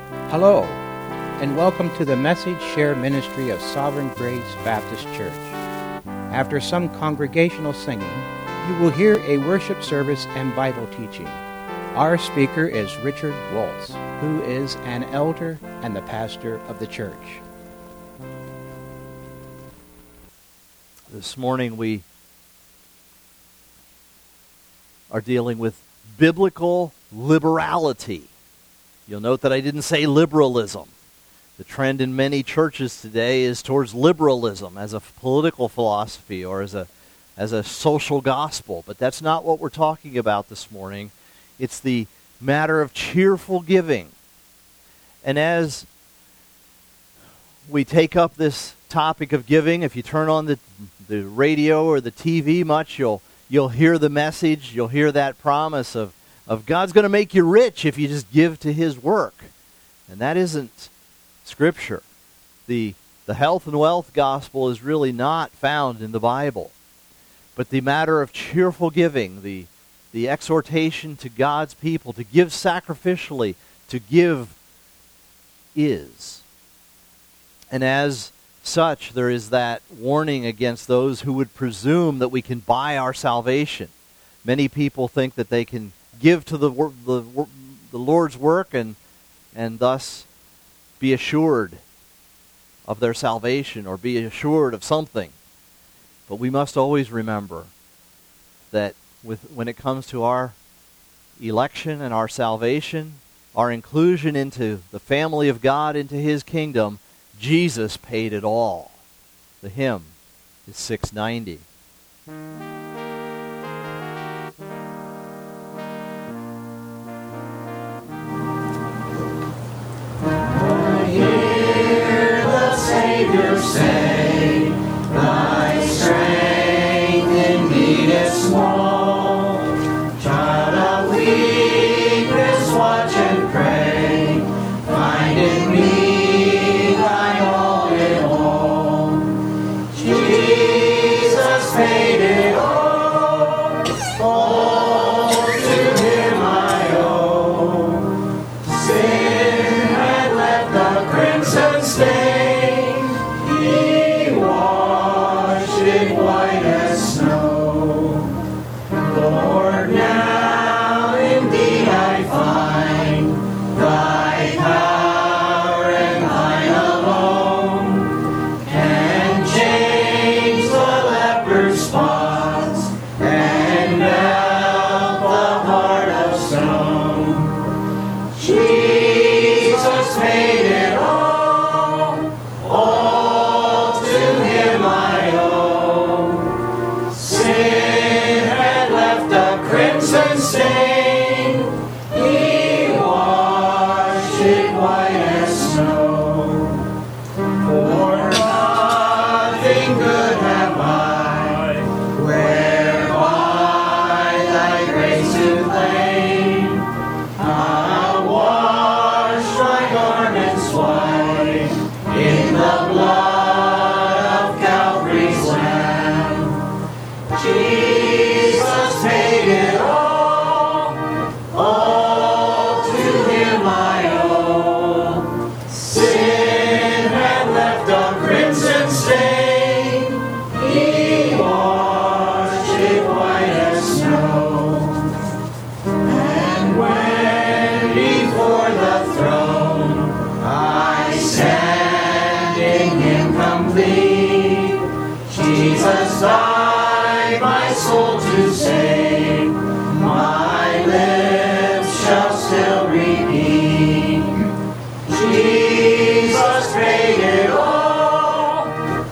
Hello, and welcome to the Message Share Ministry of Sovereign Grace Baptist Church. After some congregational singing, you will hear a worship service and Bible teaching. Our speaker is Richard Waltz, who is an elder and the pastor of the church. This morning we are dealing with biblical liberality. You'll note that I didn't say liberalism. The trend in many churches today is towards liberalism as a political philosophy or as a social gospel, but that's not what we're talking about this morning. It's the matter of cheerful giving. And as we take up this topic of giving, if you turn on the radio or the TV much, you'll hear the message, you'll hear that promise of God's going to make you rich if you just give to His work. And that isn't Scripture. The health and wealth gospel is really not found in the Bible. But the matter of cheerful giving, the exhortation to God's people to give sacrificially, to give is. And as such, there is that warning against those who would presume that we can buy our salvation. Many people think that they can give to the Lord's work and thus be assured of their salvation or be assured of something. But we must always remember that when it comes to our election and our salvation, our inclusion into the family of God, into His kingdom, Jesus paid it all. The hymn is 690. Savior say, thy strength indeed is small. Child of weakness, watch and pray. Find in me thy all in all. Jesus paid it all to Him I owe. Sin had left the crimson stain. Lord, now indeed I find thy power and thine alone can change the leper's spots and melt the heart of stone. Jesus paid it all to Him I owe. Sin had left a crimson stain, He washed it white as snow. For nothing good have I, whereby thy grace to claim. I'll wash my garments white in the blood of Calvary's Lamb. Jesus paid it all to Him I owe. Sin had left a crimson stain, He washed it white as snow. And when before the throne I stand in Him complete, Jesus died my soul to save, my lips shall still repeat. Jesus paid it all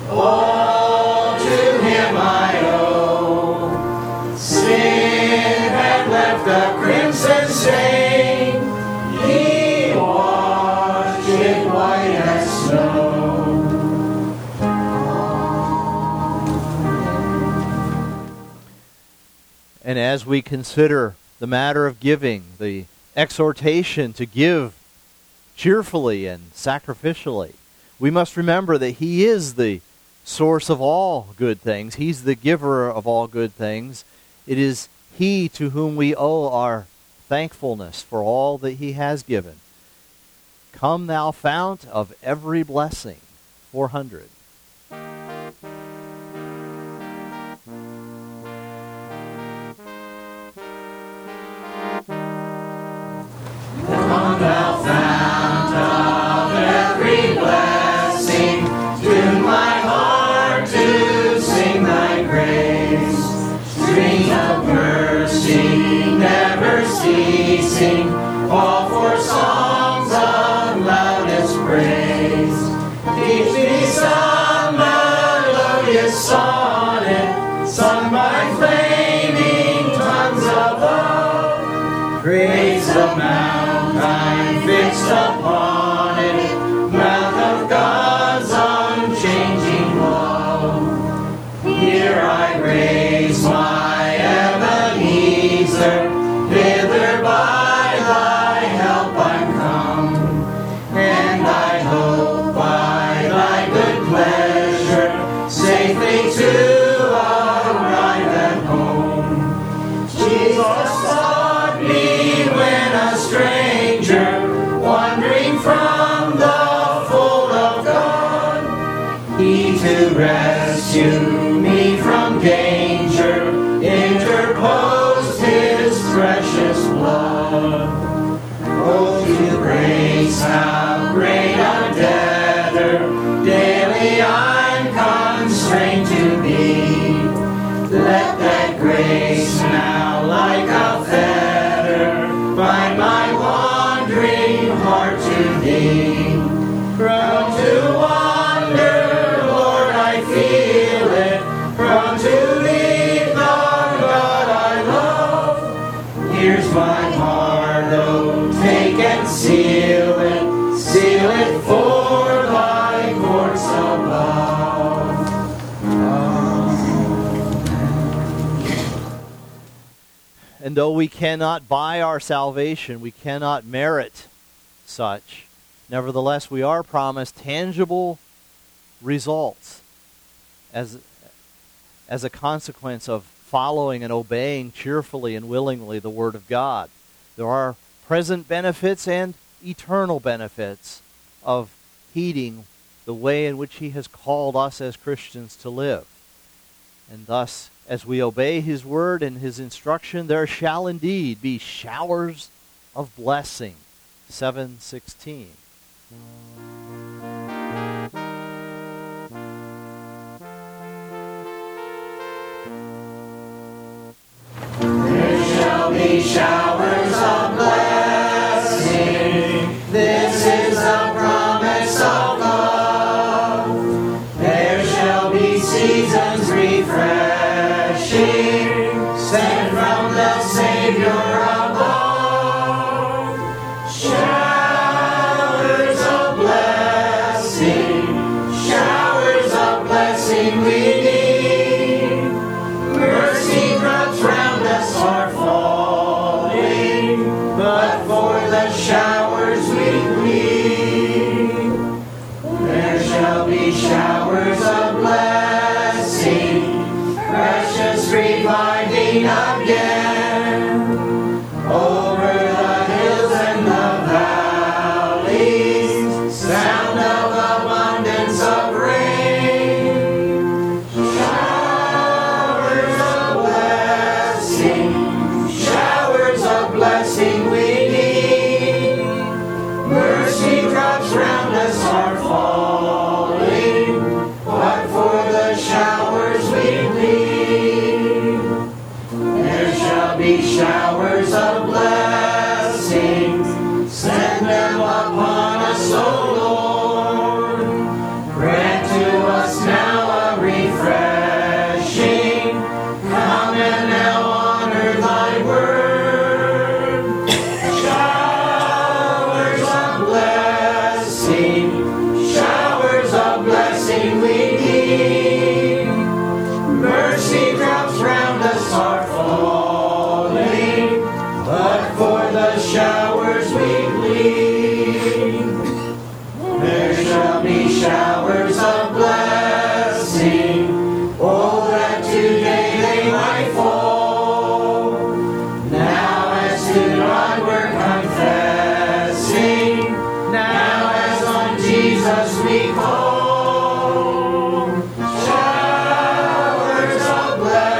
to Him I owe. Sin had left a crimson stain, He washed it white as snow. And as we consider the matter of giving, the exhortation to give cheerfully and sacrificially, we must remember that He is the source of all good things. He's the giver of all good things. It is He to whom we owe our thankfulness for all that He has given. Come thou fount of every blessing. 400. Come thou fount of every blessing, tune my heart to sing thy grace. Stream of mercy never ceasing, call for songs of loudest praise. Teach me some melodious sonnet, sung by flaming tongues above. Praise the mount I'm fixed upon it, mount of God's unchanging love. Here I raise my Ebenezer, hither by thy help I'm come, and I hope by thy good pleasure safely to arrive at home. Jesus sought me when a stranger, wandering from the fold of God. He to rescue me from danger interposed his precious blood. Oh, to grace how great a debtor daily I'm constrained to be. Let that grace now like a fetter bind my wandering heart to thee. Prone to wander, Lord, I feel it, prone to leave the God I love. Here's my heart, oh, take and seal it for thy courts above. And though we cannot buy our salvation, we cannot merit such, nevertheless we are promised tangible results as a consequence of following and obeying cheerfully and willingly the Word of God. There are present benefits and eternal benefits of heeding the way in which He has called us as Christians to live. And thus, as we obey His Word and His instruction, there shall indeed be showers of blessing. 7:16. There shall be showers of blessing. This is the promise of God. There shall be seasons refreshing, sent from the Savior above. Showers of blessing we need. Mercy drops round us are falling, but for the showers we plead. There shall be showers of blessing, precious reviving again, over the hills and the valleys, sound of abundance of rain. Showers of blessing we need. Mercy drops round us are falling, but for the showers we plead. There shall be showers of blessing, send them upon us, O Lord. Grant to us now a refreshing, come and now honor thy word. Showers of blessing we need. Mercy drops round us are falling, but for the showers we plead. sweet home. Showers of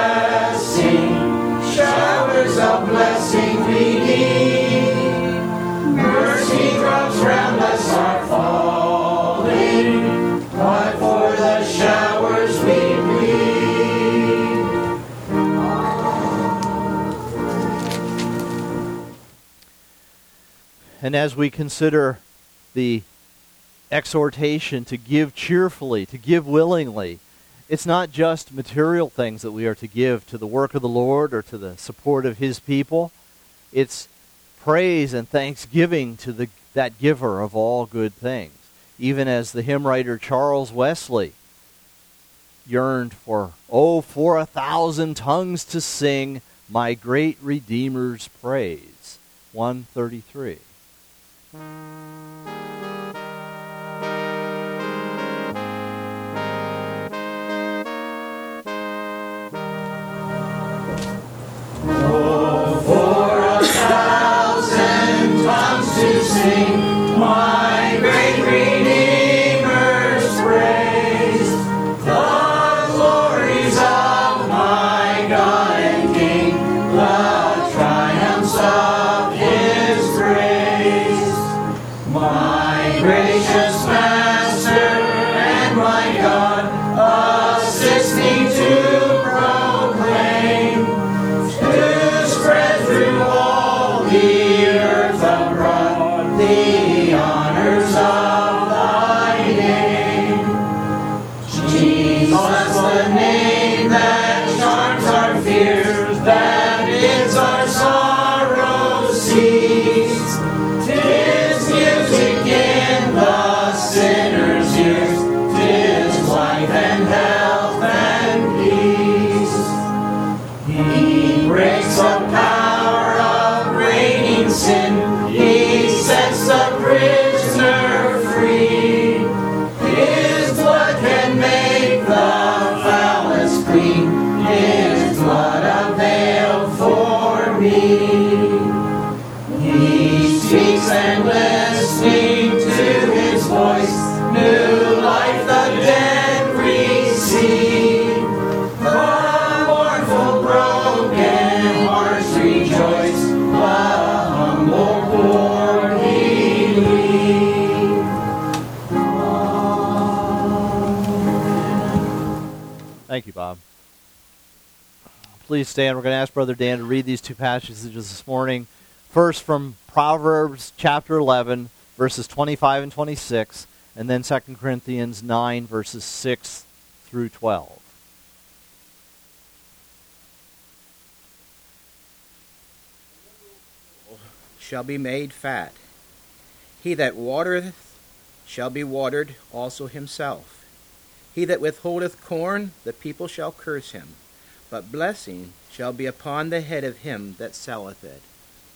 blessing we need. Mercy drops round us are falling, but for the showers we plead. And as we consider the exhortation to give cheerfully, to give willingly, it's not just material things that we are to give to the work of the Lord or to the support of His people. It's praise and thanksgiving to that giver of all good things. Even as the hymn writer Charles Wesley yearned for 1,000 tongues to sing my great Redeemer's praise. 133. To sing my great Redeemer's praise, the glories of my God and King, the triumphs of His grace. My gracious Master and my God, assist me to proclaim, to spread through all the earth abroad the honors of thy name. Jesus, the name that charms our fears, that bids our sorrow cease. 'Tis music in the sinner's ears, 'tis life and health and peace. He breaks the power of reigning sin, He sets the prisoner free. His blood can make the foulest clean, His blood availed for me. He speaks and listening to His voice, new life the dead receive. The mournful broken hearts rejoice, the humble poor Thank you, Bob. Please stand. We're going to ask Brother Dan to read these two passages this morning. First from Proverbs chapter 11, verses 25 and 26, and then 2 Corinthians 9, verses 6 through 12. Shall be made fat. He that watereth shall be watered also himself. He that withholdeth corn, the people shall curse him, but blessing shall be upon the head of him that selleth it.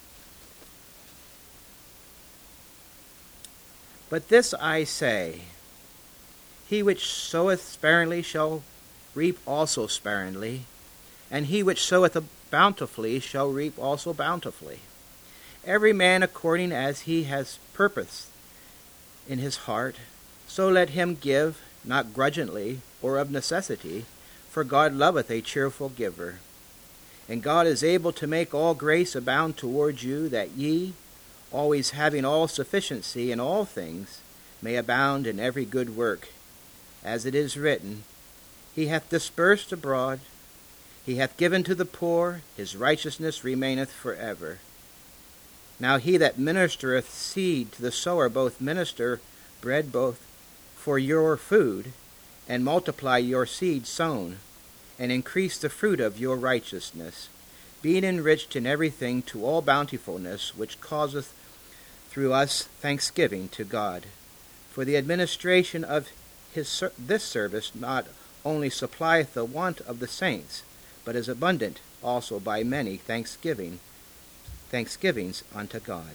But this I say, he which soweth sparingly shall reap also sparingly, and he which soweth bountifully shall reap also bountifully. Every man according as he has purpose in his heart, so let him give, not grudgingly or of necessity, for God loveth a cheerful giver. And God is able to make all grace abound toward you, that ye, always having all sufficiency in all things, may abound in every good work. As it is written, He hath dispersed abroad, He hath given to the poor, His righteousness remaineth forever. Now he that ministereth seed to the sower both minister bread both for your food, and multiply your seed sown, and increase the fruit of your righteousness, being enriched in everything to all bountifulness, which causeth through us thanksgiving to God. For the administration of this service not only supplieth the want of the saints, but is abundant also by many thanksgivings unto God.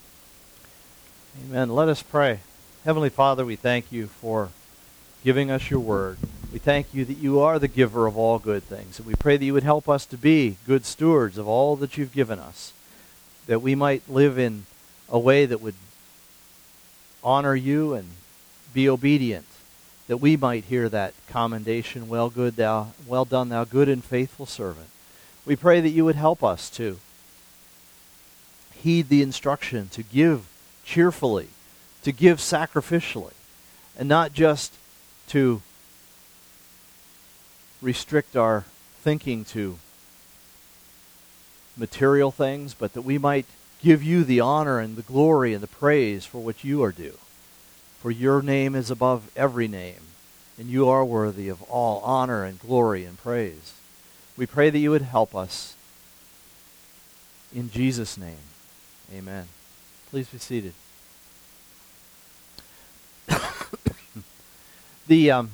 Amen. Let us pray. Heavenly Father, we thank you for giving us your word. We thank you that you are the giver of all good things. And we pray that you would help us to be good stewards of all that you've given us, that we might live in a way that would honor you and be obedient, that we might hear that commendation, well done, thou good and faithful servant. We pray that you would help us to heed the instruction to give cheerfully, to give sacrificially, and not just to restrict our thinking to material things, but that we might give you the honor and the glory and the praise for what you are due. For your name is above every name, and you are worthy of all honor and glory and praise. We pray that you would help us. In Jesus' name, amen. Please be seated. The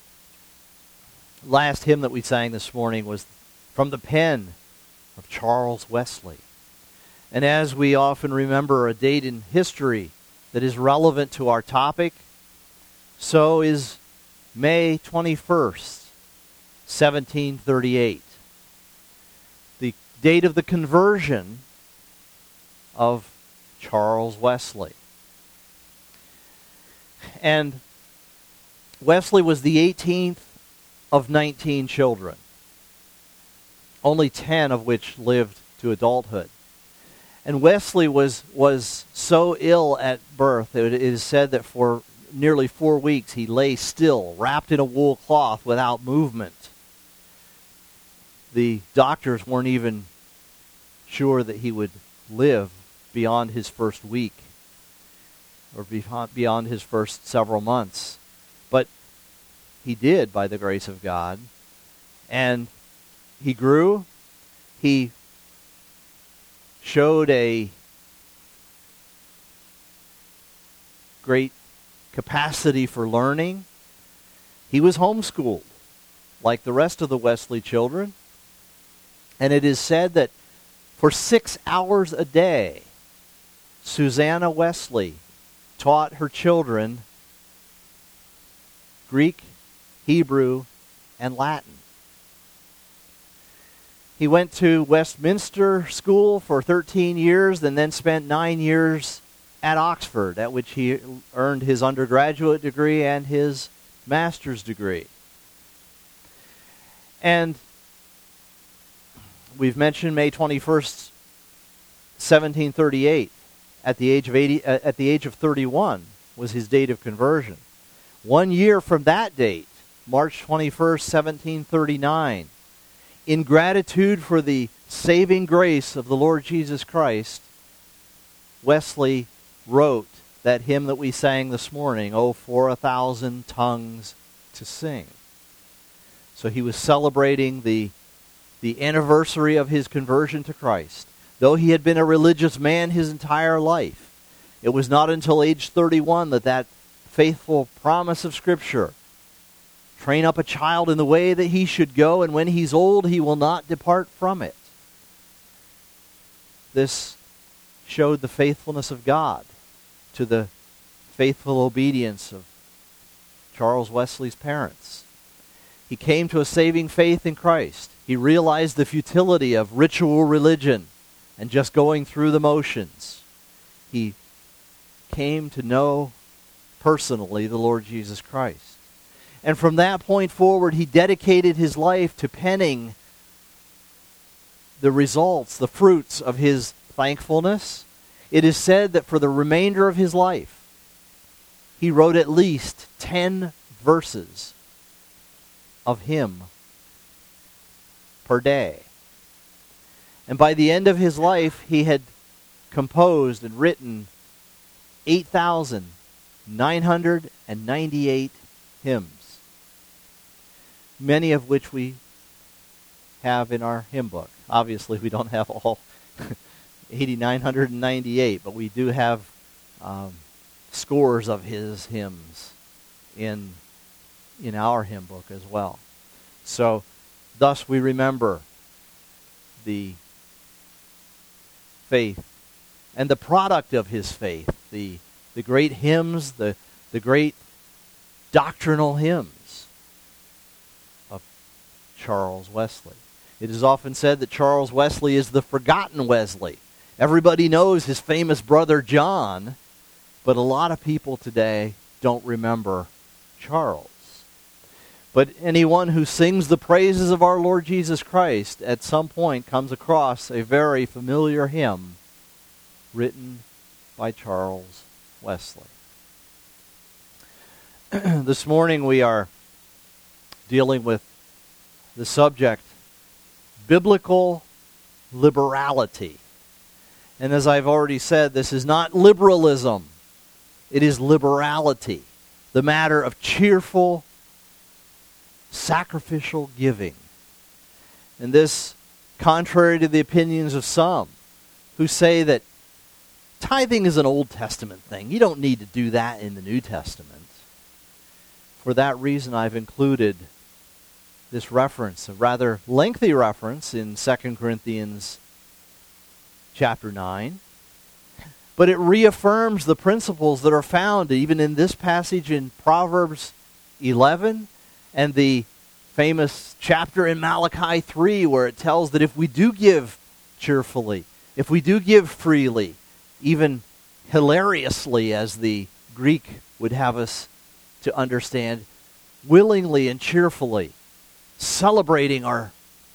last hymn that we sang this morning was from the pen of Charles Wesley. And as we often remember a date in history that is relevant to our topic, so is May 21st, 1738. The date of the conversion of Charles Wesley. And Wesley was the 18th of 19 children, only 10 of which lived to adulthood. And Wesley was so ill at birth, it is said that for nearly 4 weeks he lay still, wrapped in a wool cloth without movement. The doctors weren't even sure that he would live beyond his first week or beyond his first several months. But he did, by the grace of God. And he grew. He showed a great capacity for learning. He was homeschooled, like the rest of the Wesley children. And it is said that for 6 hours a day, Susanna Wesley taught her children Greek, Hebrew, and Latin. He went to Westminster School for 13 years and then spent 9 years at Oxford, at which he earned his undergraduate degree and his master's degree. And we've mentioned May 21st, 1738. At the age of 31 was his date of conversion. 1 year from that date, March 21st, 1739, in gratitude for the saving grace of the Lord Jesus Christ, Wesley wrote that hymn that we sang this morning, "Oh, for 1,000 tongues to sing." So he was celebrating the anniversary of his conversion to Christ. Though he had been a religious man his entire life, it was not until age 31 that faithful promise of Scripture, train up a child in the way that he should go, and when he's old, he will not depart from it. This showed the faithfulness of God to the faithful obedience of Charles Wesley's parents. He came to a saving faith in Christ. He realized the futility of ritual religion and just going through the motions. He came to know personally the Lord Jesus Christ. And from that point forward, he dedicated his life to penning the results, the fruits of his thankfulness. It is said that for the remainder of his life, he wrote at least 10 verses of hymn per day. And by the end of his life, he had composed and written 8,998 hymns, many of which we have in our hymn book. Obviously, we don't have all 8,998, but we do have scores of his hymns in our hymn book as well. So, thus we remember the faith and the product of his faith, the great hymns, the great doctrinal hymns of Charles Wesley. It is often said that Charles Wesley is the forgotten Wesley. Everybody knows his famous brother John, but a lot of people today don't remember Charles. But anyone who sings the praises of our Lord Jesus Christ at some point comes across a very familiar hymn written by Charles Wesley. This morning we are dealing with the subject, biblical liberality. And as I've already said, this is not liberalism. It is liberality, the matter of cheerful, sacrificial giving. And this, contrary to the opinions of some who say that tithing is an Old Testament thing. You don't need to do that in the New Testament. For that reason, I've included this reference, a rather lengthy reference in 2 Corinthians chapter 9. But it reaffirms the principles that are found even in this passage in Proverbs 11 and the famous chapter in Malachi 3 where it tells that if we do give cheerfully, if we do give freely, even hilariously as the Greek would have us to understand, willingly and cheerfully, celebrating our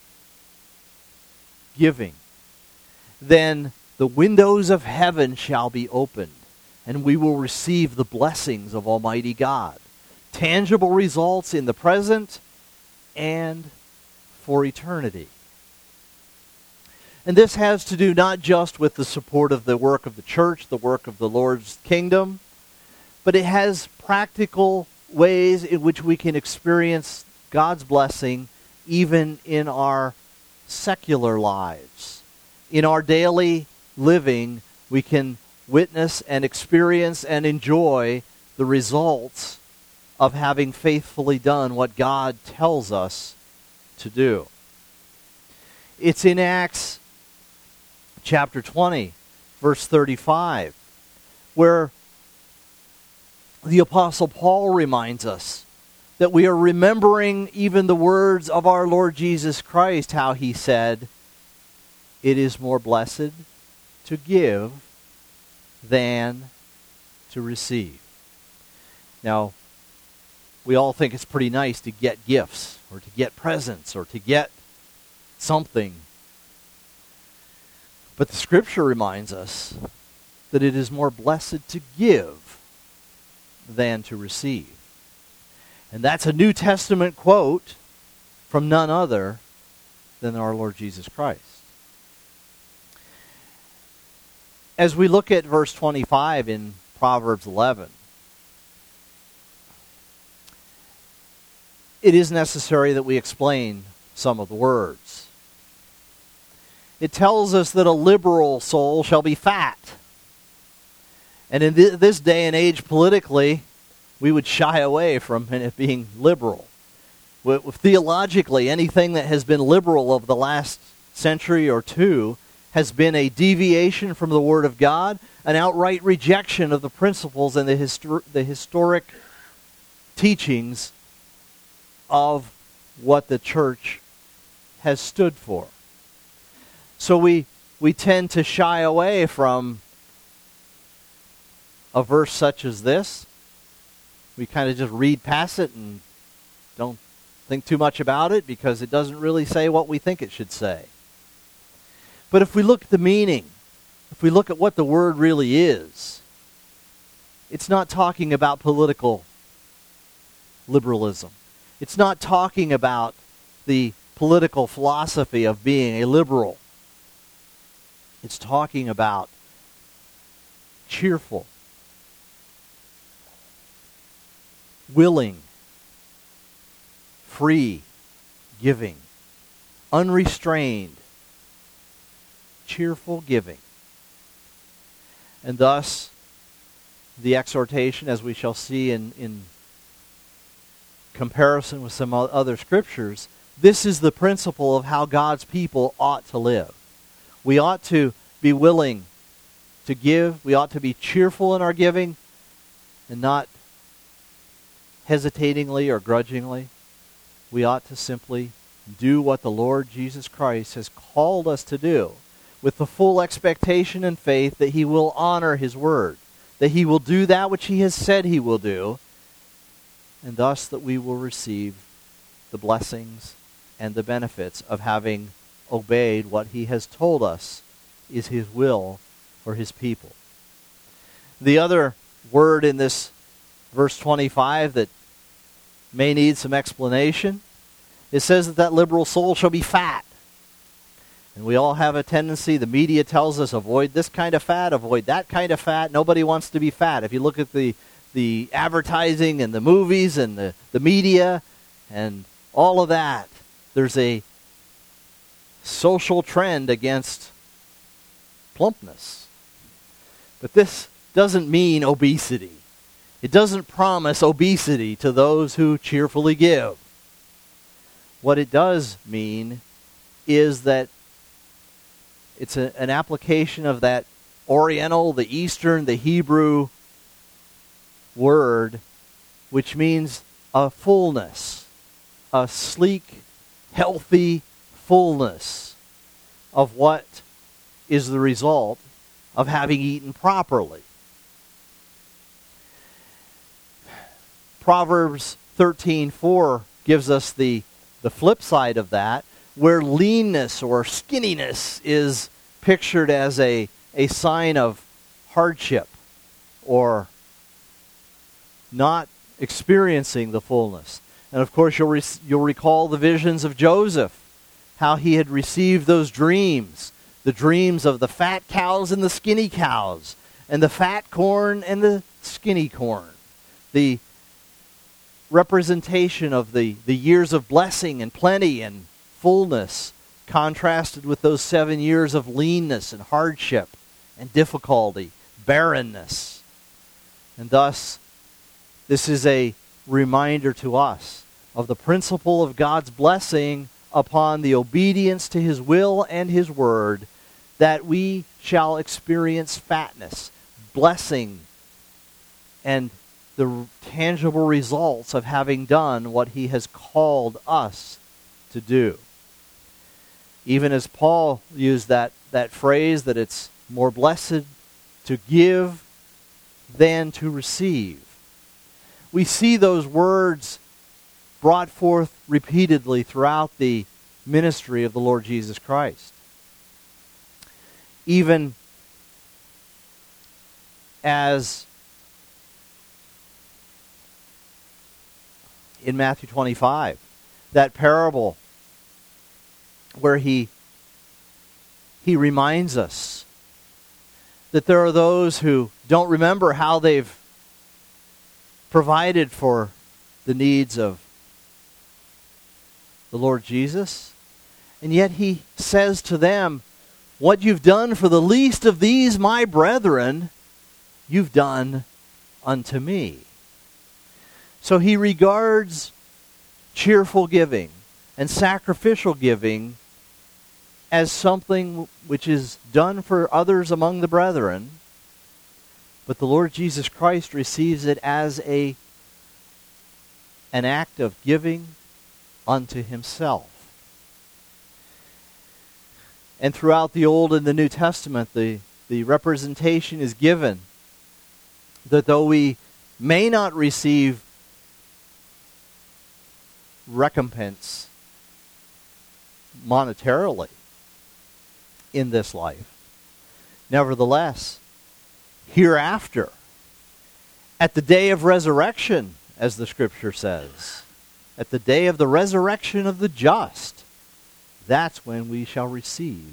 giving, then the windows of heaven shall be opened, and we will receive the blessings of Almighty God. Tangible results in the present and for eternity. And this has to do not just with the support of the work of the church, the work of the Lord's kingdom, but it has practical ways in which we can experience God's blessing even in our secular lives. In our daily living, we can witness and experience and enjoy the results of having faithfully done what God tells us to do. It's in Acts chapter 20, verse 35, where the Apostle Paul reminds us that we are remembering even the words of our Lord Jesus Christ, how he said, "It is more blessed to give than to receive." Now, we all think it's pretty nice to get gifts or to get presents or to get something. But the Scripture reminds us that it is more blessed to give than to receive. And that's a New Testament quote from none other than our Lord Jesus Christ. As we look at verse 25 in Proverbs 11, it is necessary that we explain some of the words. It tells us that a liberal soul shall be fat. And in this day and age politically, we would shy away from it being liberal. Theologically, anything that has been liberal of the last century or two has been a deviation from the Word of God, an outright rejection of the principles and the historic teachings of what the church has stood for. So we tend to shy away from a verse such as this. We kind of just read past it and don't think too much about it because it doesn't really say what we think it should say. But if we look at the meaning, if we look at what the word really is, it's not talking about political liberalism. It's not talking about the political philosophy of being a liberal. It's talking about cheerful, willing, free giving, unrestrained, cheerful giving. And thus, the exhortation, as we shall see in comparison with some other scriptures, this is the principle of how God's people ought to live. We ought to be willing to give. We ought to be cheerful in our giving and not hesitatingly or grudgingly. We ought to simply do what the Lord Jesus Christ has called us to do with the full expectation and faith that He will honor His word, that he will do that which he has said he will do, and thus that we will receive the blessings and the benefits of having obeyed what he has told us is his will for his people. The other word in this verse 25 that may need some explanation, it says that that liberal soul shall be fat. And we all have a tendency, the media tells us, avoid this kind of fat, avoid that kind of fat. Nobody wants to be fat. If you look at the advertising and the movies and the media and all of that, there's a social trend against plumpness. But this doesn't mean obesity. It doesn't promise obesity to those who cheerfully give. What it does mean is that it's an application of that Oriental, the Eastern, the Hebrew word, which means a fullness, a sleek, healthy fullness of what is the result of having eaten properly. Proverbs 13:4 gives us the flip side of that, where leanness or skinniness is pictured as a sign of hardship or not experiencing the fullness. And of course, you'll recall the visions of Joseph, how he had received those dreams, the dreams of the fat cows and the skinny cows, and the fat corn and the skinny corn. The representation of the years of blessing and plenty and fullness contrasted with those 7 years of leanness and hardship and difficulty, barrenness. And thus, this is a reminder to us of the principle of God's blessing upon the obedience to his will and his word, that we shall experience fatness, blessing, and the tangible results of having done what he has called us to do. Even as Paul used that phrase that it's more blessed to give than to receive. We see those words brought forth repeatedly throughout the ministry of the Lord Jesus Christ. Even as in Matthew 25, that parable where he reminds us that there are those who don't remember how they've provided for the needs of the Lord Jesus, and yet he says to them, what you've done for the least of these my brethren, you've done unto me. So he regards cheerful giving and sacrificial giving as something which is done for others among the brethren, but the Lord Jesus Christ receives it as an act of giving unto himself. And throughout the Old and the New Testament, the representation is given that though we may not receive recompense monetarily in this life, nevertheless, hereafter, at the day of resurrection, as the Scripture says, at the day of the resurrection of the just, that's when we shall receive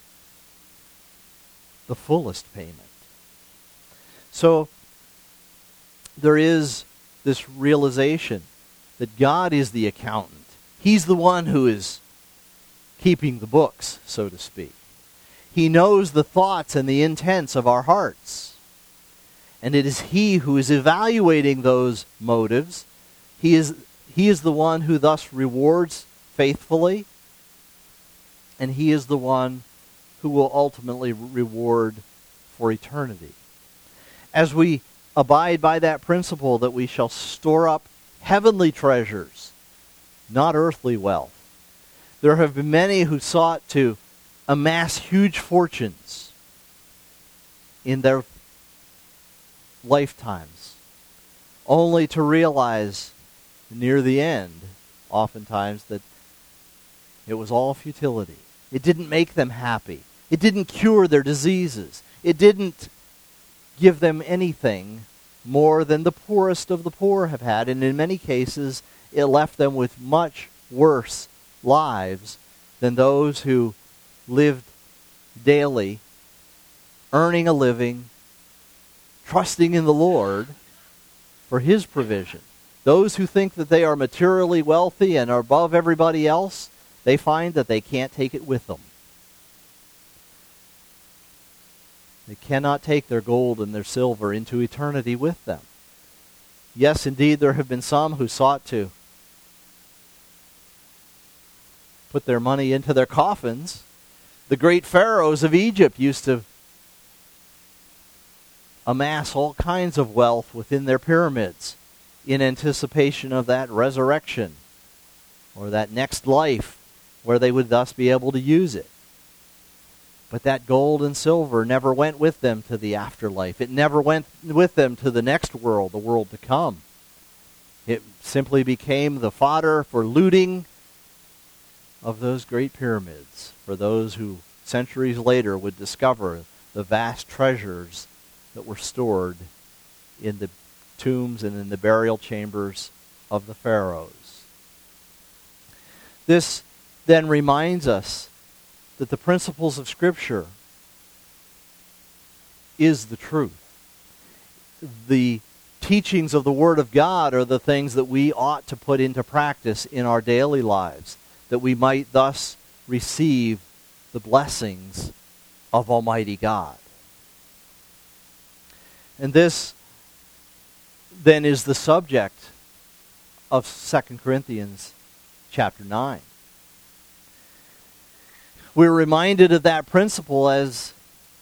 the fullest payment. So, there is this realization that God is the accountant. He's the one who is keeping the books, so to speak. He knows the thoughts and the intents of our hearts. And it is he who is evaluating those motives. He is the one who thus rewards faithfully. And he is the one who will ultimately reward for eternity. As we abide by that principle that we shall store up heavenly treasures, not earthly wealth. There have been many who sought to amass huge fortunes in their lifetimes, only to realize near the end, oftentimes, that it was all futility. It didn't make them happy. It didn't cure their diseases. It didn't give them anything more than the poorest of the poor have had. And in many cases, it left them with much worse lives than those who lived daily, earning a living, trusting in the Lord for His provision. Those who think that they are materially wealthy and are above everybody else, they find that they can't take it with them. They cannot take their gold and their silver into eternity with them. Yes, indeed, there have been some who sought to put their money into their coffins. The great pharaohs of Egypt used to amass all kinds of wealth within their pyramids in anticipation of that resurrection or that next life where they would thus be able to use it. But that gold and silver never went with them to the afterlife. It never went with them to the next world, the world to come. It simply became the fodder for looting of those great pyramids, for those who centuries later would discover the vast treasures that were stored in the tombs and in the burial chambers of the pharaohs. This then reminds us that the principles of Scripture is the truth. The teachings of the Word of God are the things that we ought to put into practice in our daily lives, that we might thus receive the blessings of Almighty God. And this then is the subject of 2 Corinthians chapter 9. We're reminded of that principle as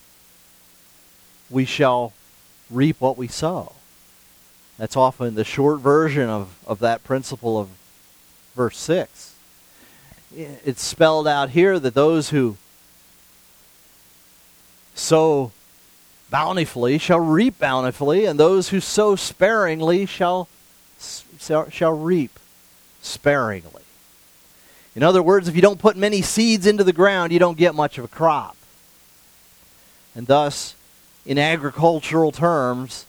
we shall reap what we sow. That's often the short version of that principle of verse 6. It's spelled out here that those who sow bountifully shall reap bountifully, and those who sow sparingly shall reap sparingly. In other words, if you don't put many seeds into the ground, you don't get much of a crop. And thus, in agricultural terms,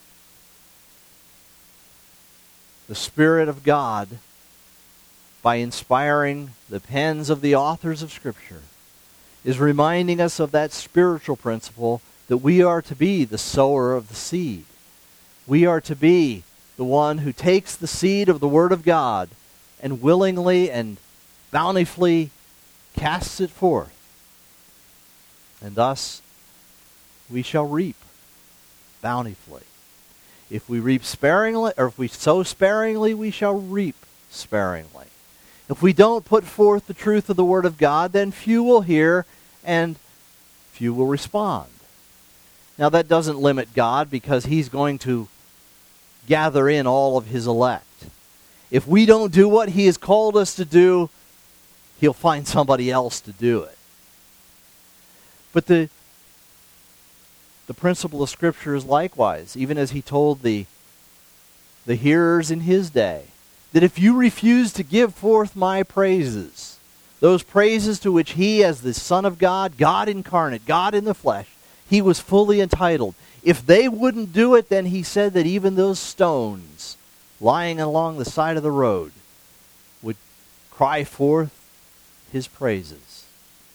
the Spirit of God, by inspiring the pens of the authors of Scripture, is reminding us of that spiritual principle that we are to be the sower of the seed. We are to be the one who takes the seed of the Word of God and willingly and bountifully casts it forth. And thus we shall reap bountifully. If we reap sparingly, or if we sow sparingly, we shall reap sparingly. If we don't put forth the truth of the Word of God, then few will hear and few will respond. Now that doesn't limit God, because He's going to gather in all of His elect. If we don't do what He has called us to do, He'll find somebody else to do it. But the principle of Scripture is likewise, even as He told the hearers in His day, that if you refuse to give forth my praises, those praises to which He, as the Son of God, God incarnate, God in the flesh, He was fully entitled. If they wouldn't do it, then He said that even those stones lying along the side of the road would cry forth His praises.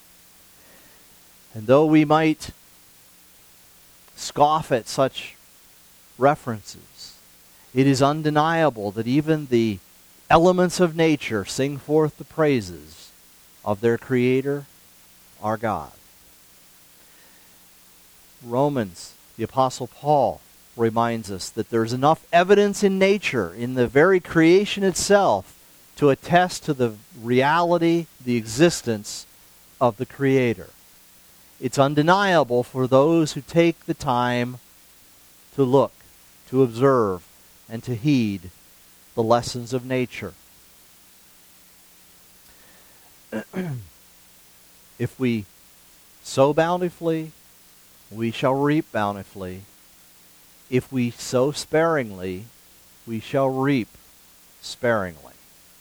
And though we might scoff at such references, it is undeniable that even the elements of nature sing forth the praises of their Creator, our God. Romans, the Apostle Paul, reminds us that there's enough evidence in nature, in the very creation itself, to attest to the reality, the existence of the Creator. It's undeniable for those who take the time to look, to observe, and to heed the lessons of nature. If we sow bountifully, we shall reap bountifully. if we sow sparingly, we shall reap sparingly.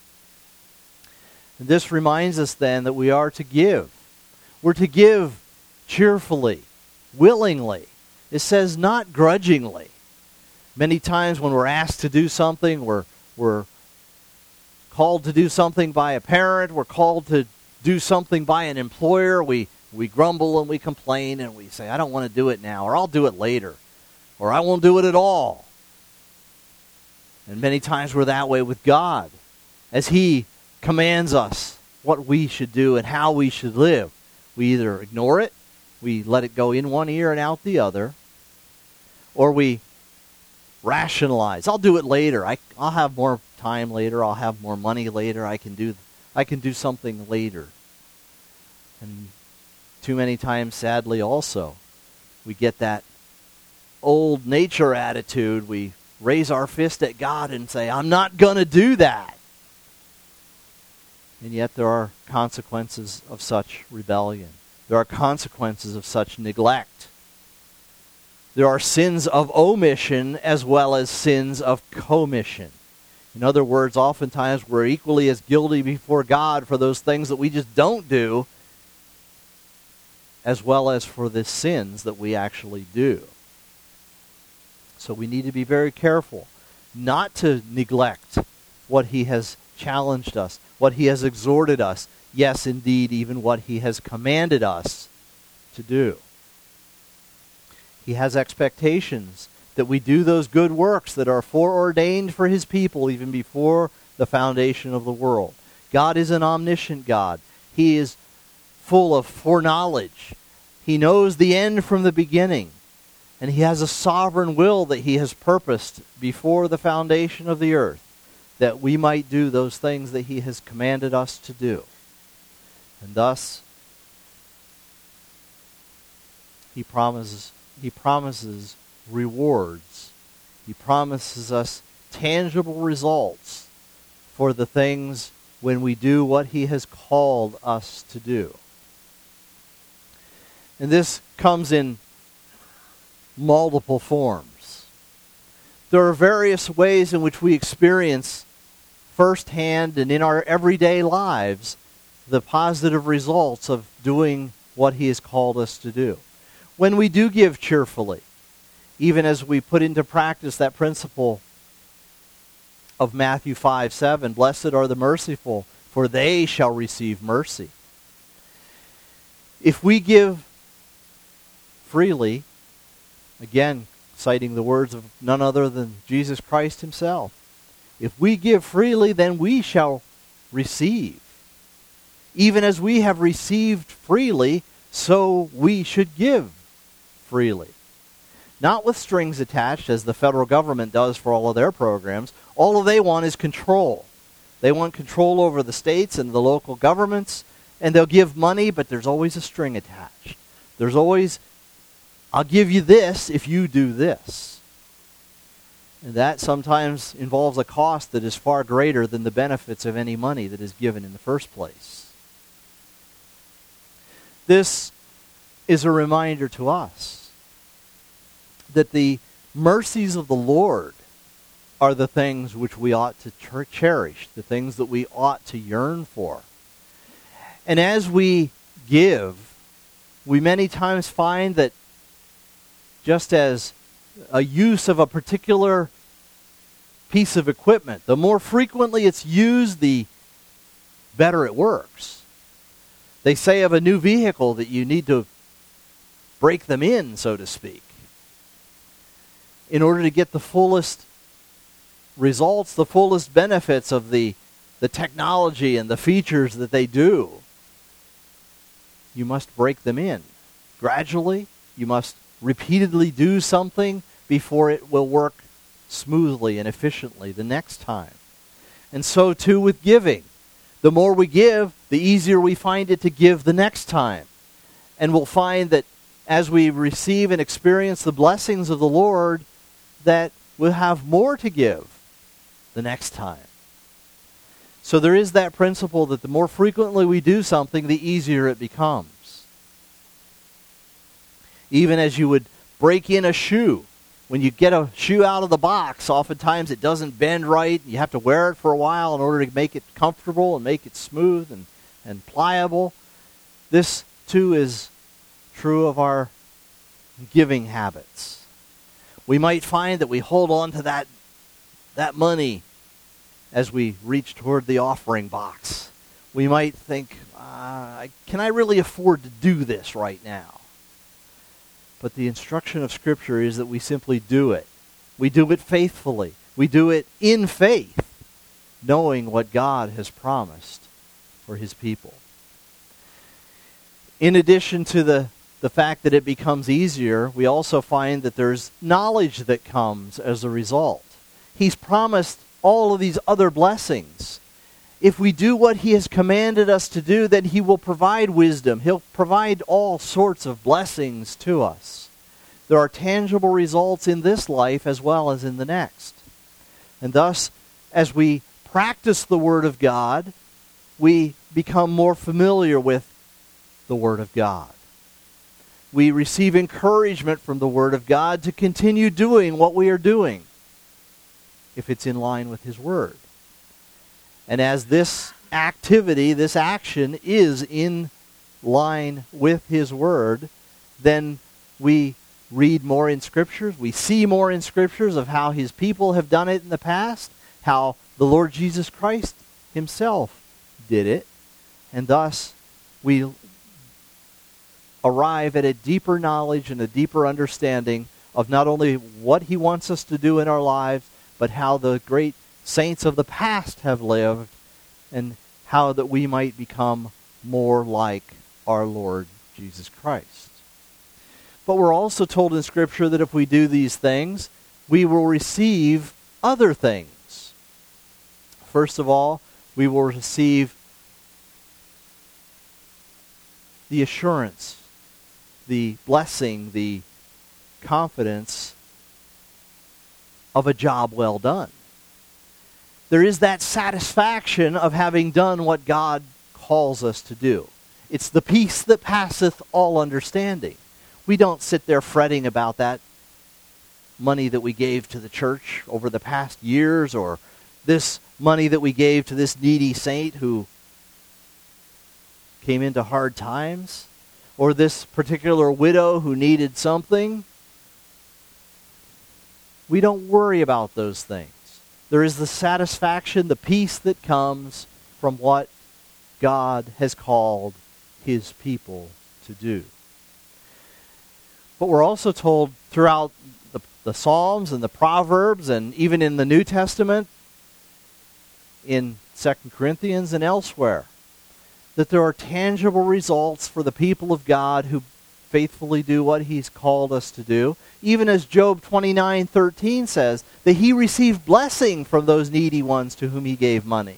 And this reminds us then that we are to give. We're to give cheerfully, willingly. It says not grudgingly. Many times when we're asked to do something, we're called to do something by a parent, we're called to do something by an employer, we grumble and we complain and we say, I don't want to do it now, or I'll do it later, or I won't do it at all. And many times we're that way with God, as He commands us what we should do and how we should live. We either ignore it, we let it go in one ear and out the other, or we rationalize. I'll do it later. I'll have more time later. I'll have more money later. I can do something later. And too many times, sadly, also, we get that old nature attitude. We raise our fist at God and say, I'm not going to do that. And yet there are consequences of such rebellion. There are consequences of such neglect. There are sins of omission as well as sins of commission. In other words, oftentimes we're equally as guilty before God for those things that we just don't do, as well as for the sins that we actually do. So we need to be very careful not to neglect what He has challenged us, what He has exhorted us, yes, indeed, even what He has commanded us to do. He has expectations that we do those good works that are foreordained for His people even before the foundation of the world. God is an omniscient God. He is full of foreknowledge. He knows the end from the beginning. And He has a sovereign will that He has purposed before the foundation of the earth, that we might do those things that He has commanded us to do. And thus, He promises rewards. He promises us tangible results for the things when we do what He has called us to do. And this comes in multiple forms. There are various ways in which we experience firsthand and in our everyday lives the positive results of doing what He has called us to do. When we do give cheerfully, even as we put into practice that principle of Matthew 5:7, blessed are the merciful, for they shall receive mercy. If we give freely, again, citing the words of none other than Jesus Christ Himself, if we give freely, then we shall receive. Even as we have received freely, so we should give freely. Not with strings attached, as the federal government does for all of their programs. All they want is control. They want control over the states and the local governments, and they'll give money, but there's always a string attached. There's always, I'll give you this if you do this. And that sometimes involves a cost that is far greater than the benefits of any money that is given in the first place. This is a reminder to us that the mercies of the Lord are the things which we ought to cherish, the things that we ought to yearn for. And as we give, we many times find that just as a use of a particular piece of equipment, the more frequently it's used, the better it works. They say of a new vehicle that you need to break them in, so to speak, in order to get the fullest results, the fullest benefits of the technology and the features that they do. You must break them in. Gradually, you must repeatedly do something before it will work smoothly and efficiently the next time. And so too with giving. The more we give, the easier we find it to give the next time. And we'll find that as we receive and experience the blessings of the Lord, that we'll have more to give the next time. So there is that principle that the more frequently we do something, the easier it becomes. Even as you would break in a shoe, when you get a shoe out of the box, oftentimes it doesn't bend right. You have to wear it for a while in order to make it comfortable and make it smooth and pliable. This, too, is true of our giving habits. We might find that we hold on to that money as we reach toward the offering box. We might think, can I really afford to do this right now? But the instruction of Scripture is that we simply do it. We do it faithfully. We do it in faith, knowing what God has promised for His people. In addition to the fact that it becomes easier, we also find that there's knowledge that comes as a result. He's promised all of these other blessings. If we do what He has commanded us to do, then He will provide wisdom. He'll provide all sorts of blessings to us. There are tangible results in this life as well as in the next. And thus, as we practice the Word of God, we become more familiar with the Word of God. We receive encouragement from the Word of God to continue doing what we are doing, if it's in line with His Word. And as this activity, this action is in line with His Word, then we read more in Scriptures. We see more in Scriptures of how His people have done it in the past, how the Lord Jesus Christ Himself did it, and thus we arrive at a deeper knowledge and a deeper understanding of not only what He wants us to do in our lives, but how the great saints of the past have lived, and how that we might become more like our Lord Jesus Christ. But we're also told in Scripture that if we do these things, we will receive other things. First of all, we will receive the assurance, the blessing, the confidence of a job well done. There is that satisfaction of having done what God calls us to do. It's the peace that passeth all understanding. We don't sit there fretting about that money that we gave to the church over the past years, or this money that we gave to this needy saint who came into hard times, or this particular widow who needed something. We don't worry about those things. There is the satisfaction, the peace that comes from what God has called His people to do. But we're also told throughout the Psalms and the Proverbs, and even in the New Testament, in 2 Corinthians and elsewhere, that there are tangible results for the people of God who faithfully do what He's called us to do. Even as Job 29:13 says, that he received blessing from those needy ones to whom he gave money.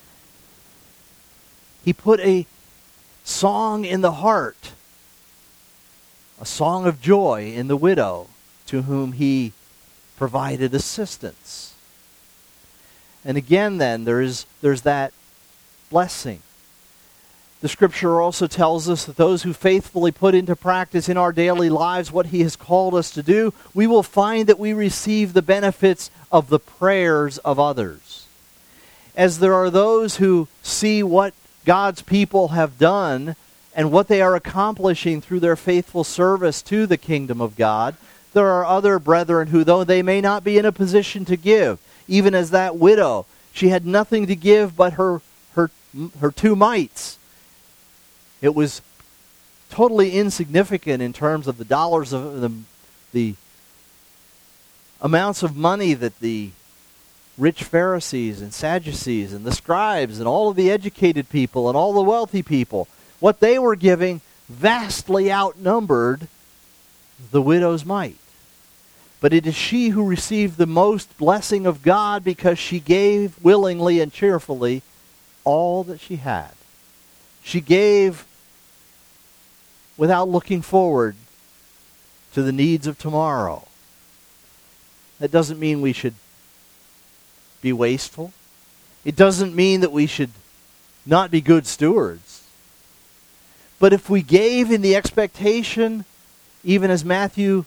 He put a song in the heart, a song of joy in the widow to whom he provided assistance. And again then, there's that blessing. The Scripture also tells us that those who faithfully put into practice in our daily lives what He has called us to do, we will find that we receive the benefits of the prayers of others. As there are those who see what God's people have done and what they are accomplishing through their faithful service to the kingdom of God, there are other brethren who, though they may not be in a position to give, even as that widow, she had nothing to give but her 2 mites. It was totally insignificant in terms of the dollars of the amounts of money that the rich Pharisees and Sadducees and the scribes and all of the educated people and all the wealthy people, what they were giving vastly outnumbered the widow's mite. But it is she who received the most blessing of God because she gave willingly and cheerfully all that she had. She gave without looking forward to the needs of tomorrow. That doesn't mean we should be wasteful. It doesn't mean that we should not be good stewards. But if we gave in the expectation, even as Matthew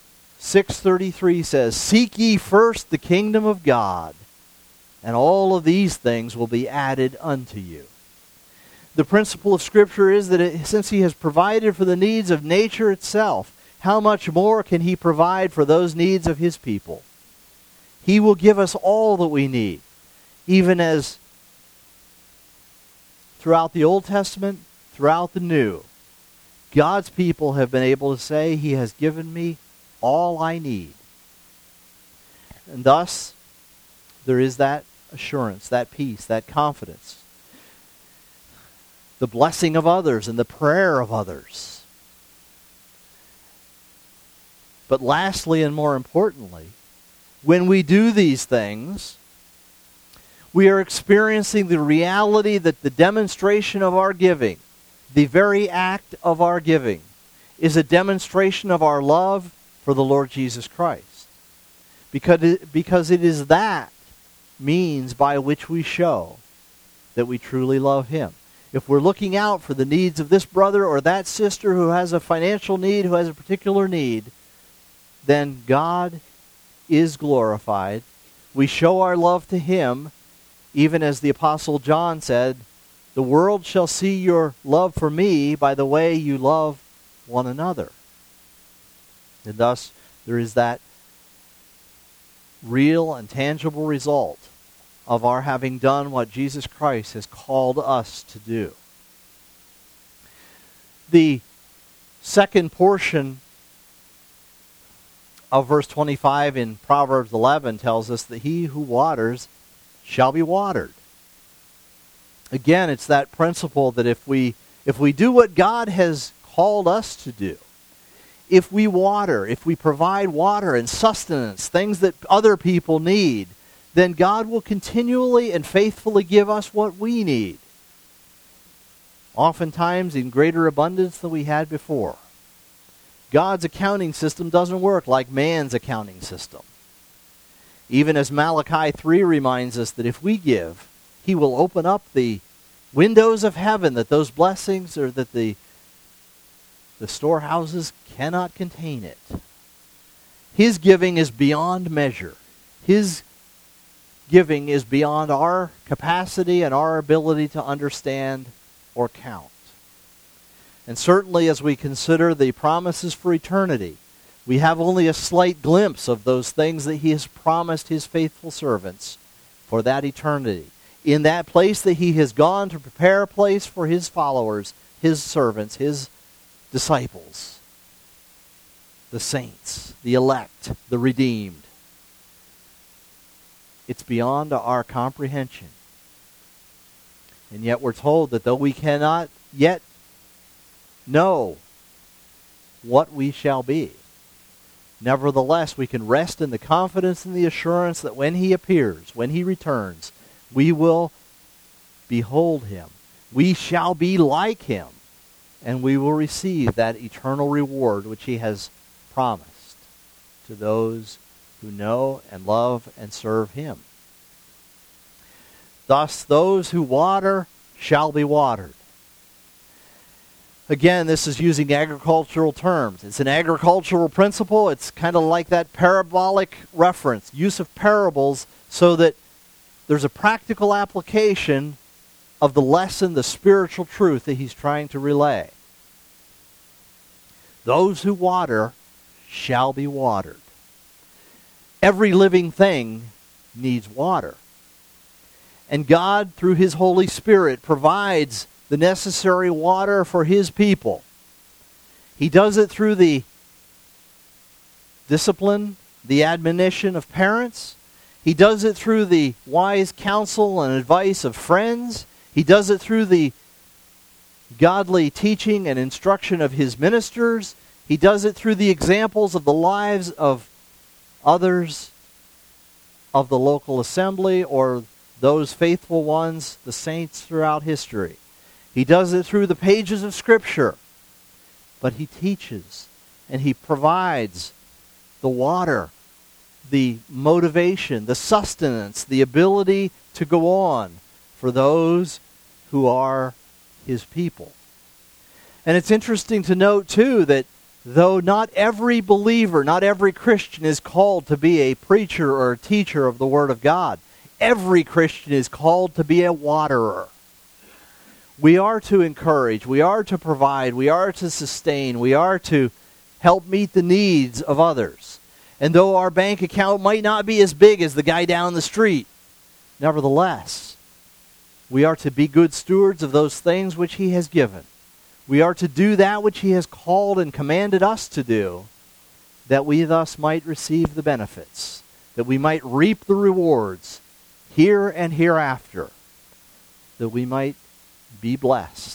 6:33 says, "Seek ye first the kingdom of God, and all of these things will be added unto you." The principle of Scripture is that since He has provided for the needs of nature itself, how much more can He provide for those needs of His people? He will give us all that we need, even as throughout the Old Testament, throughout the New, God's people have been able to say, He has given me all I need. And thus, there is that assurance, that peace, that confidence. The blessing of others and the prayer of others. But lastly, and more importantly, when we do these things, we are experiencing the reality that the demonstration of our giving, the very act of our giving, is a demonstration of our love for the Lord Jesus Christ. Because it is that means by which we show that we truly love Him. If we're looking out for the needs of this brother or that sister who has a financial need, who has a particular need, then God is glorified. We show our love to Him, even as the Apostle John said, "The world shall see your love for me by the way you love one another." And thus, there is that real and tangible result of our having done what Jesus Christ has called us to do. The second portion of verse 25 in Proverbs 11 tells us that he who waters shall be watered. Again, it's that principle that if we do what God has called us to do, if we water, if we provide water and sustenance, things that other people need, then God will continually and faithfully give us what we need. Oftentimes in greater abundance than we had before. God's accounting system doesn't work like man's accounting system. Even as Malachi 3 reminds us that if we give, He will open up the windows of heaven, that those blessings or that the storehouses cannot contain it. His giving is beyond measure. His giving is beyond our capacity and our ability to understand or count. And certainly as we consider the promises for eternity, we have only a slight glimpse of those things that He has promised His faithful servants for that eternity. In that place that He has gone to prepare a place for His followers, His servants, His disciples, the saints, the elect, the redeemed. It's beyond our comprehension. And yet we're told that though we cannot yet know what we shall be, nevertheless we can rest in the confidence and the assurance that when He appears, when He returns, we will behold Him. We shall be like Him, and we will receive that eternal reward which He has promised to those who know and love and serve Him. Thus, those who water shall be watered. Again, this is using agricultural terms. It's an agricultural principle. It's kind of like that parabolic reference, use of parables, so that there's a practical application of the lesson, the spiritual truth that He's trying to relay. Those who water shall be watered. Every living thing needs water. And God, through His Holy Spirit, provides the necessary water for His people. He does it through the discipline, the admonition of parents. He does it through the wise counsel and advice of friends. He does it through the godly teaching and instruction of His ministers. He does it through the examples of the lives of others of the local assembly or those faithful ones, the saints throughout history. He does it through the pages of Scripture. But He teaches and He provides the water, the motivation, the sustenance, the ability to go on for those who are His people. And it's interesting to note, too, that though not every believer, not every Christian is called to be a preacher or a teacher of the Word of God. Every Christian is called to be a waterer. We are to encourage, we are to provide, we are to sustain, we are to help meet the needs of others. And though our bank account might not be as big as the guy down the street, nevertheless, we are to be good stewards of those things which He has given. We are to do that which He has called and commanded us to do, that we thus might receive the benefits, that we might reap the rewards here and hereafter, that we might be blessed.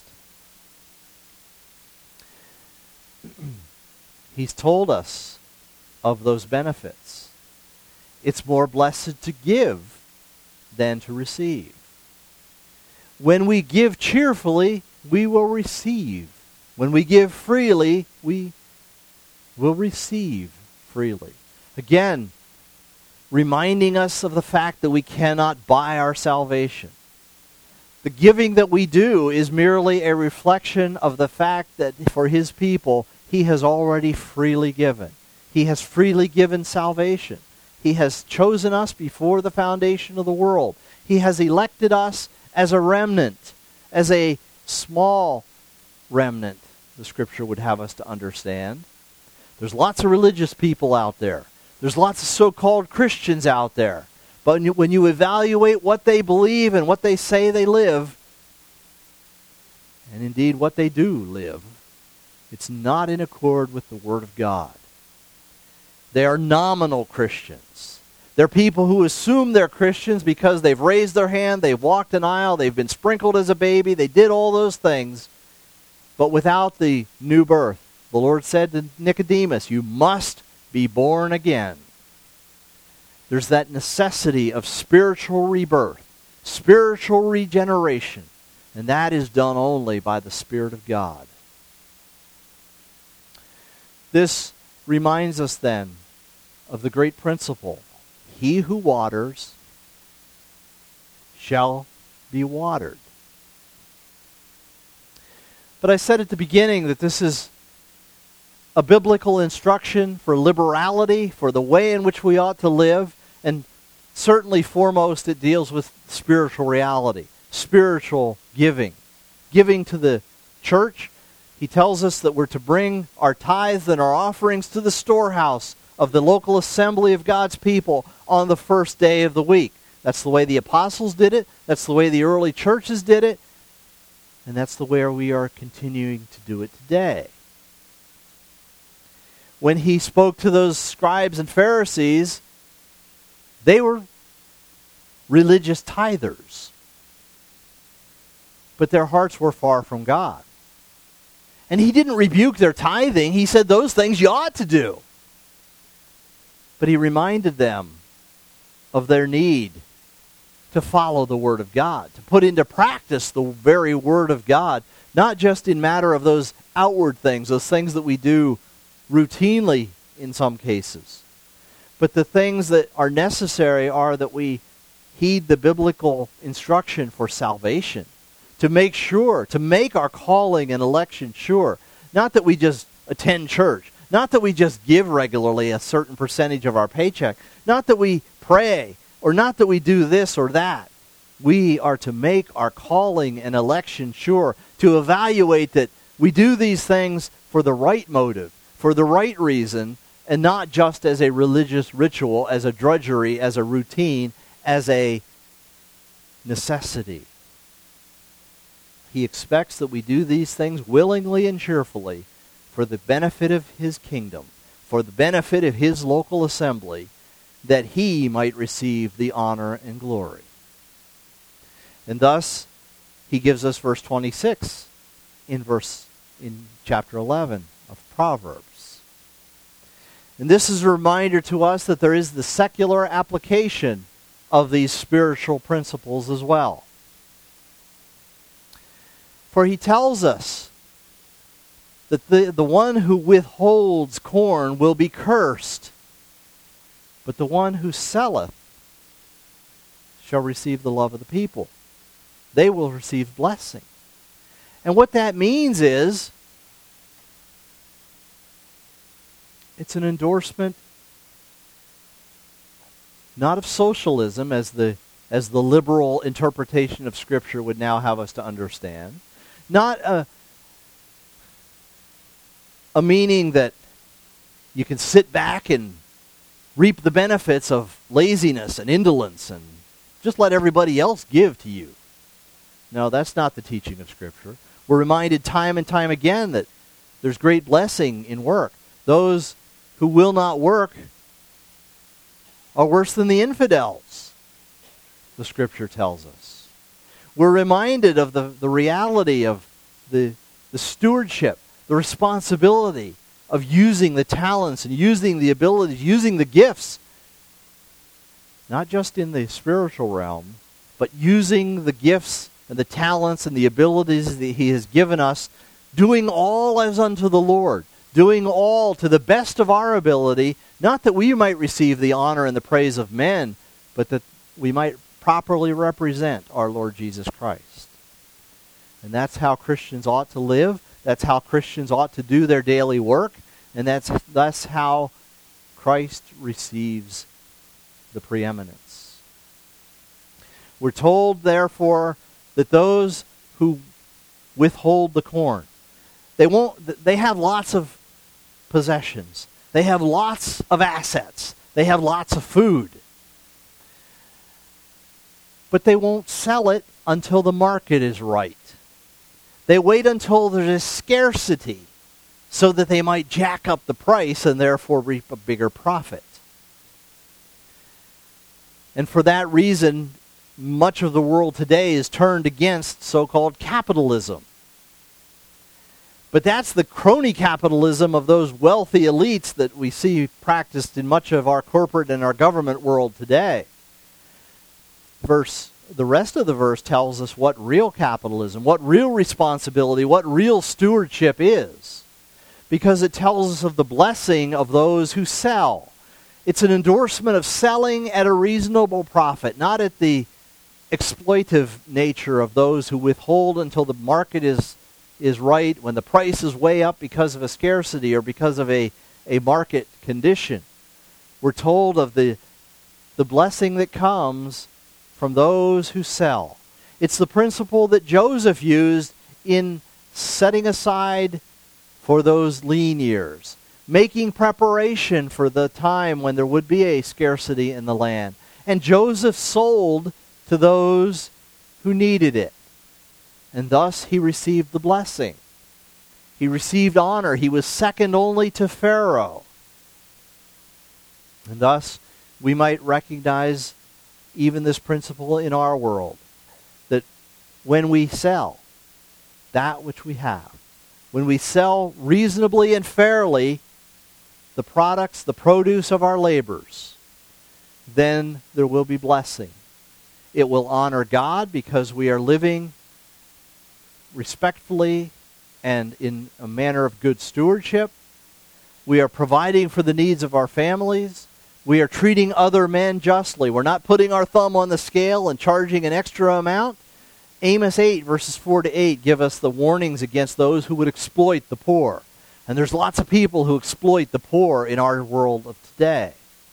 He's told us of those benefits. It's more blessed to give than to receive. When we give cheerfully, we will receive. When we give freely, we will receive freely. Again, reminding us of the fact that we cannot buy our salvation. The giving that we do is merely a reflection of the fact that for His people, He has already freely given. He has freely given salvation. He has chosen us before the foundation of the world. He has elected us as a remnant, as a small remnant, the Scripture would have us to understand. There's lots of religious people out there. There's lots of so-called Christians out there. But when you evaluate what they believe and what they say they live, and indeed what they do live, it's not in accord with the Word of God. They are nominal Christians. They're people who assume they're Christians because they've raised their hand, they've walked an aisle, they've been sprinkled as a baby, they did all those things, but without the new birth. The Lord said to Nicodemus, you must be born again. There's that necessity of spiritual rebirth, spiritual regeneration, and that is done only by the Spirit of God. This reminds us then of the great principle. He who waters shall be watered. But I said at the beginning that this is a biblical instruction for liberality, for the way in which we ought to live, and certainly foremost it deals with spiritual reality, spiritual giving. Giving to the church. He tells us that we're to bring our tithes and our offerings to the storehouse of the local assembly of God's people on the first day of the week. That's the way the apostles did it. That's the way the early churches did it. And that's the way we are continuing to do it today. When he spoke to those scribes and Pharisees, they were religious tithers. But their hearts were far from God. And he didn't rebuke their tithing. He said those things you ought to do. But he reminded them of their need to follow the Word of God, to put into practice the very Word of God, not just in matter of those outward things, those things that we do routinely in some cases. But the things that are necessary are that we heed the biblical instruction for salvation, to make sure, to make our calling and election sure. Not that we just attend church, not that we just give regularly a certain percentage of our paycheck, not that we pray, or not that we do this or that. We are to make our calling and election sure, to evaluate that we do these things for the right motive, for the right reason, and not just as a religious ritual, as a drudgery, as a routine, as a necessity. He expects that we do these things willingly and cheerfully for the benefit of His kingdom, for the benefit of His local assembly, that He might receive the honor and glory. And thus, he gives us verse 26 in chapter 11 of Proverbs. And this is a reminder to us that there is the secular application of these spiritual principles as well. For he tells us that the one who withholds corn will be cursed, but the one who selleth shall receive the love of the people. They will receive blessing. And what that means is It's an endorsement not of socialism as the liberal interpretation of Scripture would now have us to understand, not a meaning that you can sit back and reap the benefits of laziness and indolence and just let everybody else give to you. No, that's not the teaching of Scripture. We're reminded time and time again that there's great blessing in work. Those who will not work are worse than the infidels, the Scripture tells us. We're reminded of the reality of the stewardship, the responsibility of using the talents and using the abilities, using the gifts, not just in the spiritual realm, but using the gifts and the talents and the abilities that He has given us, doing all as unto the Lord, doing all to the best of our ability, not that we might receive the honor and the praise of men, but that we might properly represent our Lord Jesus Christ. And that's how Christians ought to live. That's how Christians ought to do their daily work. And that's how Christ receives the preeminence. We're told, therefore, that those who withhold the corn, they have lots of possessions. They have lots of assets. They have lots of food. But they won't sell it until the market is right. They wait until there's a scarcity so that they might jack up the price and therefore reap a bigger profit. And for that reason, much of the world today is turned against so-called capitalism. But that's the crony capitalism of those wealthy elites that we see practiced in much of our corporate and our government world today. The rest of the verse tells us what real capitalism, what real responsibility, what real stewardship is. Because it tells us of the blessing of those who sell. It's an endorsement of selling at a reasonable profit, not at the exploitive nature of those who withhold until the market is right, when the price is way up because of a scarcity or because of a market condition. We're told of the blessing that comes from those who sell. It's the principle that Joseph used in setting aside for those lean years, making preparation for the time when there would be a scarcity in the land. And Joseph sold to those who needed it. And thus he received the blessing. He received honor. He was second only to Pharaoh. And thus we might recognize even this principle in our world, that when we sell that which we have, when we sell reasonably and fairly the products, the produce of our labors, then there will be blessing. It will honor God because we are living respectfully and in a manner of good stewardship. We are providing for the needs of our families. We are treating other men justly. We're not putting our thumb on the scale and charging an extra amount. Amos 8, verses 4 to 8 give us the warnings against those who would exploit the poor. And there's lots of people who exploit the poor in our world of today.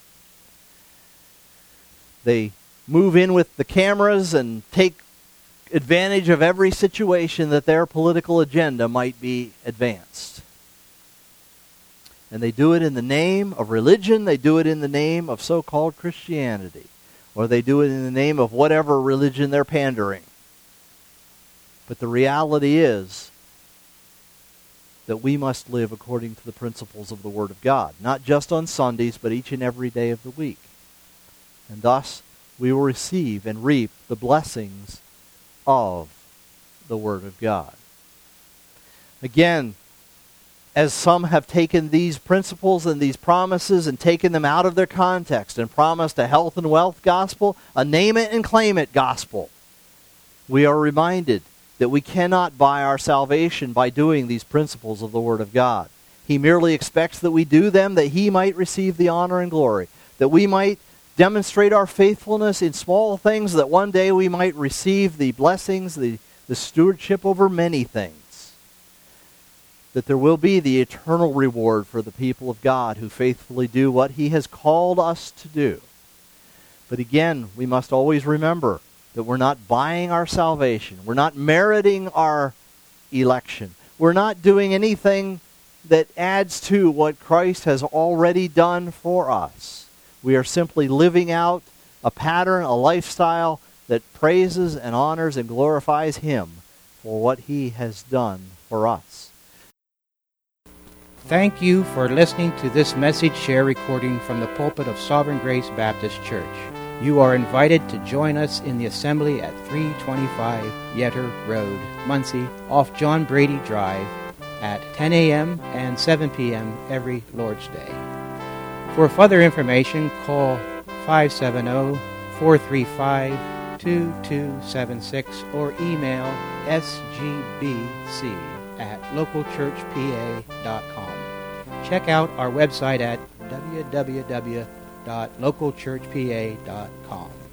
They move in with the cameras and take advantage of every situation that their political agenda might be advanced. And they do it in the name of religion. They do it in the name of so-called Christianity. Or they do it in the name of whatever religion they're pandering. But the reality is that we must live according to the principles of the Word of God. Not just on Sundays, but each and every day of the week. And thus, we will receive and reap the blessings of the Word of God. Again, as some have taken these principles and these promises and taken them out of their context and promised a health and wealth gospel, a name it and claim it gospel, we are reminded that we cannot buy our salvation by doing these principles of the Word of God. He merely expects that we do them, that He might receive the honor and glory, that we might demonstrate our faithfulness in small things, that one day we might receive the blessings, the stewardship over many things. that there will be the eternal reward for the people of God who faithfully do what He has called us to do. But again, we must always remember that we're not buying our salvation. We're not meriting our election. We're not doing anything that adds to what Christ has already done for us. We are simply living out a pattern, a lifestyle that praises and honors and glorifies Him for what He has done for us. Thank you for listening to this message share recording from the pulpit of Sovereign Grace Baptist Church. You are invited to join us in the assembly at 325 Yetter Road, Muncie, off John Brady Drive, at 10 a.m. and 7 p.m. every Lord's Day. For further information, call 570-435-2276 or email sgbc@localchurchpa.com. Check out our website at www.localchurchpa.com.